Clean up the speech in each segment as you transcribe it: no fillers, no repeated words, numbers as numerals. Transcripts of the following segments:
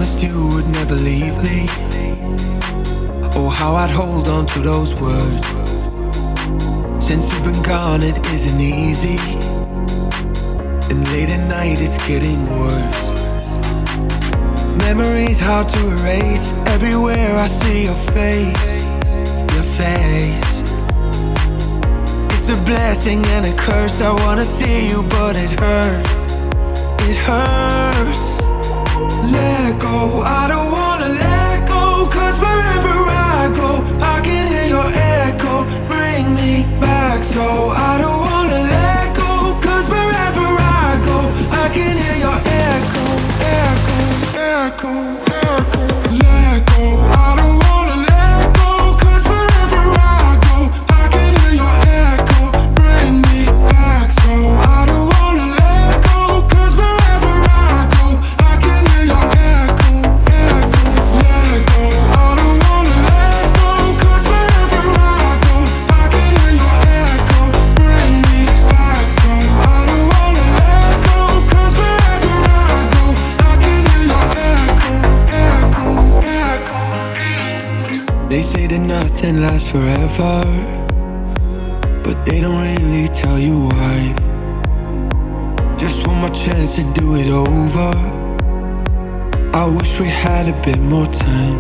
promised you would never leave me. Oh, how I'd hold on to those words. Since you've been gone, it isn't easy. And late at night, it's getting worse. Memories hard to erase. Everywhere I see your face, your face. It's a blessing and a curse. I wanna see you, but it hurts. It hurts. Let go, I don't wanna let go. Cause wherever I go, I can hear your echo. Bring me back, so I don't wanna let go. Cause wherever I go, I can hear your echo, echo, echo, echo. Let go, I don't wanna let go. Cause wherever I go, I can hear your echo. Bring me back, so I don't wanna let go. Cause wherever I go, I can hear your echo, echo. Let go, I don't wanna let go. Cause wherever I go, I can hear your echo. Bring me back, so I don't wanna let go. Cause wherever I go, I can hear your echo, echo, echo, echo. They say that nothing lasts forever, but they don't really tell you why. Just one more chance to do it over. I wish we had a bit more time.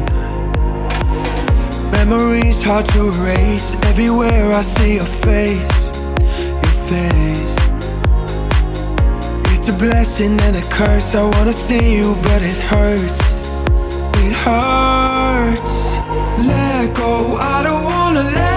Memories hard to erase. Everywhere I see your face, your face. It's a blessing and a curse. I wanna see you, but it hurts. It hurts. Let go, I don't wanna let